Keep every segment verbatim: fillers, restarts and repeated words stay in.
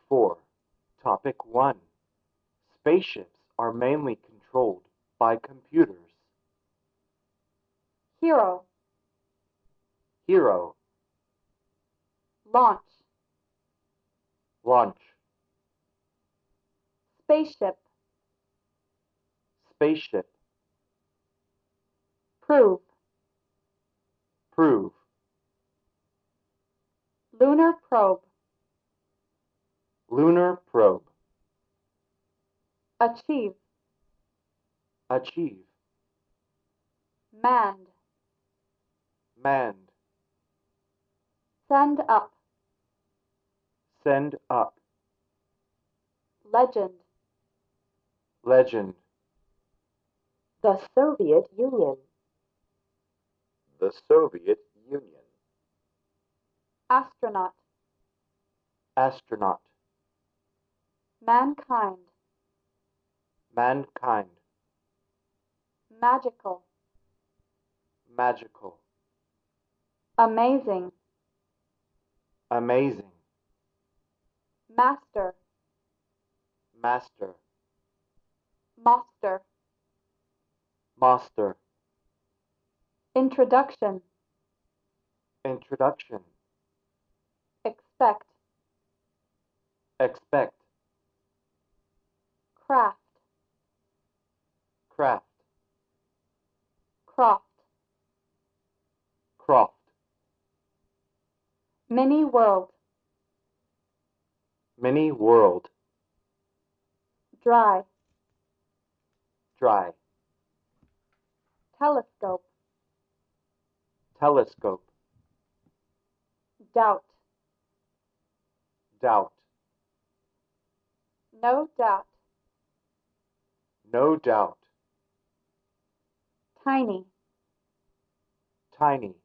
four. Topic one. Spaceships are mainly controlled by computers. Hero, Hero, launch, launch, spaceship, spaceship, prove, prove, lunar probe, lunar probe, achieve, achieve, manned, manned, send up, send up, legend, legend, the Soviet Union, the Soviet Union, astronaut, astronaut, mankind, mankind, magical, magical, amazing, amazing, master, master, master, master, introduction, introduction, expect, expect, craft, craft, croft, croft, mini world, mini world, dry, dry, telescope, telescope, doubt, doubt, no doubt, no doubt, tiny, tiny,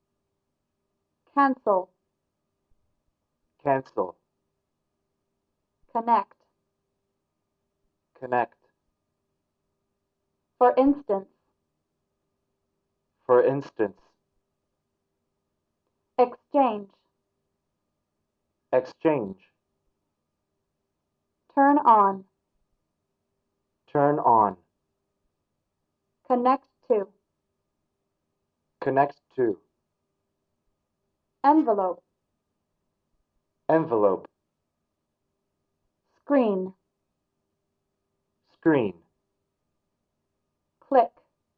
cancel, cancel, connect, connect, for instance, for instance, exchange, exchange, turn on, turn on, connect to, connect to, envelope, envelope, screen, screen, click,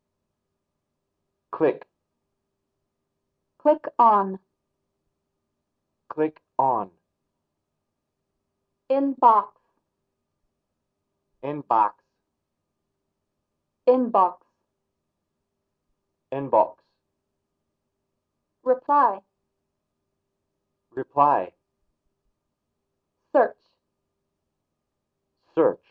click, click on, click on, inbox, inbox, inbox, inbox, reply, reply, search, search,